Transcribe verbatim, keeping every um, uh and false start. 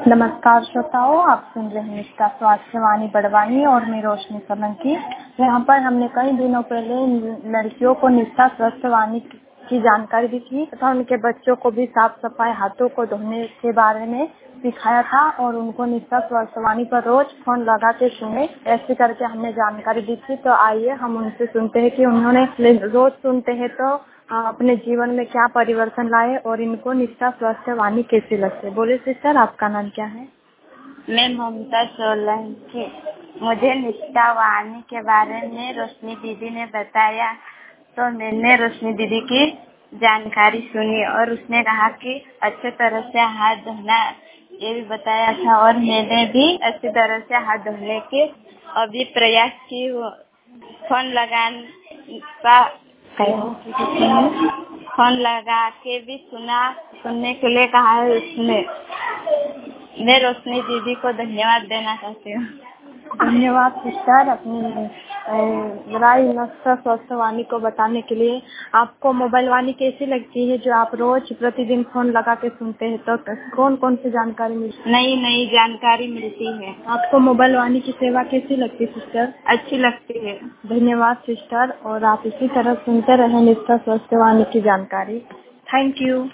नमस्कार श्रोताओं, आप सुन रहे हैं निष्ठा स्वास्थ्य वाणी बड़वानी और मैं रोशनी सोलंकी। यहाँ पर हमने कई दिनों पहले लड़कियों को निष्ठा स्वास्थ्य वाणी की जानकारी दी थी तथा उनके बच्चों को भी साफ सफाई हाथों को धोने के बारे में सिखाया था और उनको निष्ठा स्वास्थ्य वाणी पर रोज फोन लगा के सुने, ऐसे करके हमने जानकारी दी थी। तो आइए हम उनसे सुनते हैं कि उन्होंने रोज सुनते हैं तो अपने जीवन में क्या परिवर्तन लाए और इनको निष्ठा स्वास्थ्य वाणी कैसी लगती है। बोले सिस्टर, आपका नाम क्या है? मैं ममता सोलंकी। मुझे निष्ठा वाणी के बारे में रोशनी दीदी ने बताया तो मैंने रोशनी दीदी की जानकारी सुनी और उसने कहा कि अच्छे तरह से हाथ धोना ये भी बताया था और मैंने भी अच्छी तरह से हाथ धोने के अभी प्रयास की हूँ। फोन लगाने का फोन लगा के भी सुना सुनने के लिए कहा है उसने। मैं रोशनी दीदी को धन्यवाद देना चाहती हूँ। धन्यवाद सिस्टर, अपनी राय निष्ठा स्वास्थ्य वाणी को बताने के लिए। आपको मोबाइल वाणी कैसी लगती है जो आप रोज प्रतिदिन फोन लगा के सुनते हैं? तो कौन कौन सी जानकारी मिलती है? नई नई जानकारी मिलती है। आपको मोबाइल वाणी की सेवा कैसी लगती है सिस्टर? अच्छी लगती है। धन्यवाद सिस्टर, और आप इसी तरह सुनते रहें निष्ठा स्वास्थ्य वाणी की जानकारी। Thank you.